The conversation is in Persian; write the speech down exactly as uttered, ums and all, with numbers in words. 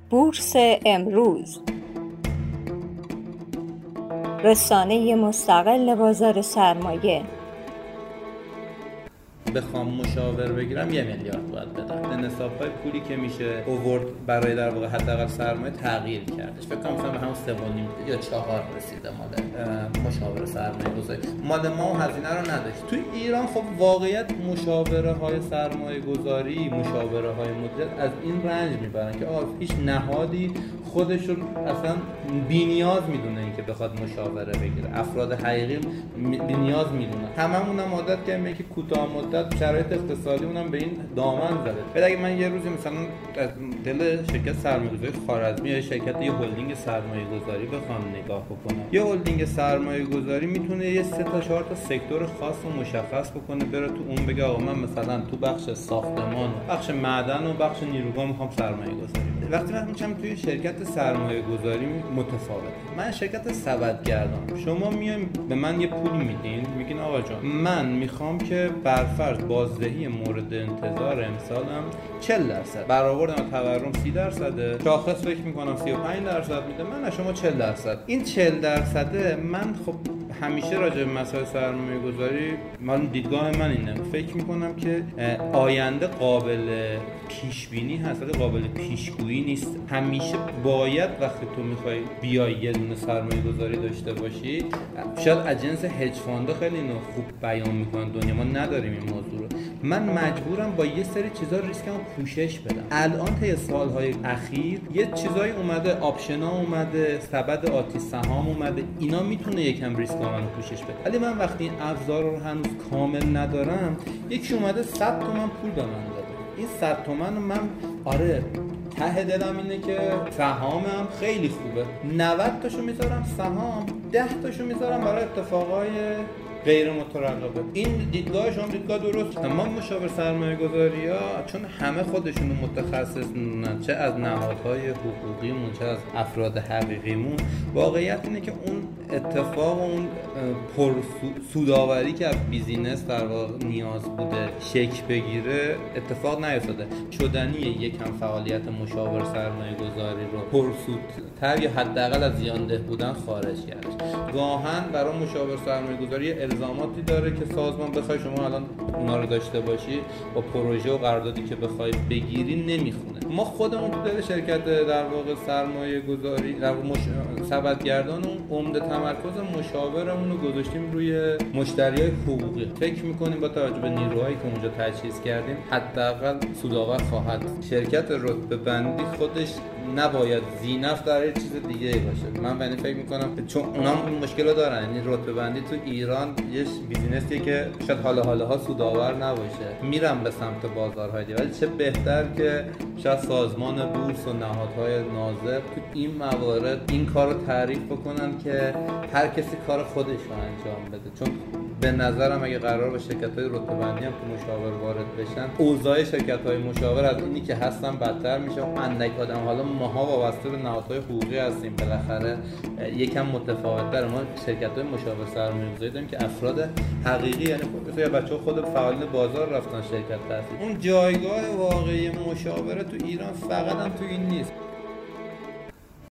بورس امروز، رسانه مستقل بازار سرمایه. بخوام مشاور بگیرم یه میلیارد باید بدم. نصاب‌های پولی که میشه اوورد برای در واقع حداقل سرمایه تغییر کردش. فکر کنم مثلا به همون سه و نیم یا چهار رسیده مال مشاور سرمایه گذاری. مال ما هزینه رو نداشت. تو ایران خب واقعیت مشاوره های سرمایه گذاری، مشاوره های مدیریت از این رنج میبرن که آقا هیچ نهادی خودش رو اصلا بی‌نیاز میدونه اینکه بخواد مشاوره بگیره. افراد حقیقی بی‌نیاز میدونن. هممون هم عادت کردیم که کوتاه مدت شرایط اقتصادی اونم به این دامن زده. بعد اگه من یه روزی مثلا از دل شرکت سرمایه‌گذاری خوارزمی یا شرکت یه هلدینگ سرمایه‌گذاری بخوام نگاه بکنم، یه هلدینگ سرمایه‌گذاری میتونه یه سه تا چهار تا سکتور خاص و مشخص بکنه، بره تو اون بگه آقا من مثلا تو بخش ساختمان، بخش معدن و بخش نیروگاه میخوام سرمایه‌گذاری. وقتی من میگم توی شرکت سرمایه‌گذاری متفاوته. من شرکت سبدگردانم. شما میایم به من یه پولی میدین، میگین آقا جان من میخوام که برفرض بازدهی مورد انتظار امسالم چهل درصد، برآوردم تورم سی درصده، شاخص فکر میکنم سی و پنج درصد میده، من از شما چهل درصد. این چهل درصده من خب همیشه راجع به مسائل سرمایه گذاری من دیدگاه من اینه، فکر میکنم که آینده قابل پیش بینی هست ولی قابل پیشگویی نیست. همیشه باید وقتی تو میخوای بیای یه دونه سرمایه گذاری داشته باشی، شاید اجنس هج فاند خیلی اینو خوب بیان میکنن، دنیا ما نداریم این موضوع رو. من مجبورم با یه سری چیزا ریسکمو پوشش بدم. الان طی سالهای اخیر یه چیزایی اومده، آپشنا اومده، سبد آتی سهام اومده، اینا میتونه یکم ریسک منو پوشش بده. ولی من وقتی این ابزار رو هنوز کامل ندارم، یکی اومده صد تومن پول به من داده، این صد تومن رو من آره ته دلم اینه که سهامم خیلی خوبه، نود تاشو میذارم سهام، ده تاشو میذارم برای اتفاقای غیر مترقبه. این دیدگاه شما دیدگاه درست. ما مشاور سرمایه گذاری ها چون همه خودشونو متخصص میدونن، چه از نهادهای حقوقیمون چه از افراد حقیقیمون، واقعیت اینه که اون اتفاق و اون پر سوداوری که از بیزینس در واقع نیاز بوده شکل بگیره اتفاق نیفتاده. شدنیه یکم فعالیت مشاور سرمایه گذاری رو پرسودتر یا حداقل از زیانده بودن خارج کردش. گاهن برای مشاور سرمایه گذاری الزاماتی داره که سازمان بخوای شما الان اونا رو داشته باشی، با پروژه و قراردادی که بخوای بگیری نمیخونه. ما خودمون تو دل شرکت در واقع سرمایه گذاری در واقع مش... سبدگردان اون عمده تمرکز مشاورمون رو گذاشتیم روی مشتریای حقوقی. فکر میکنیم با توجه به نیروهایی که اونجا تجهیز کردیم حداقل سودآور خواهد. شرکت رتبه بندی خودش نباید زینف در یه چیز دیگه ای باشه. من یعنی فکر میکنم چون اونا این مشکل دارن، یعنی رتبه بندی تو ایران یه بیزینسیه که شاید حالا حالاها سودآور نباشه، میرم به سمت بازارهای دیگه، ولی چه بهتر که شاید سازمان بورس و نهادهای ناظر تو این موارد این کار رو تعریف بکنن که هر کسی کار خودش رو انجام بده. چون به نظرم اگه قرار به شرکت‌های رتبه بندی هم تو مشاور وارد بشن، اوضاع شرکت‌های مشاور از اینی که هستن بدتر میشه. اون اندک آدم، حالا ماها وابسته به نهادهای حقوقی هستیم، بالاخره یکم متفاوت‌تر. ما شرکت‌های مشاور سرمایه‌گذاری داریم که افراد حقیقی، یعنی خود یا بچه‌ها خود فعالین بازار رفتن شرکت تأسیس. اون جایگاه واقعی مشاوره تو ایران فقط هم تو این نیست.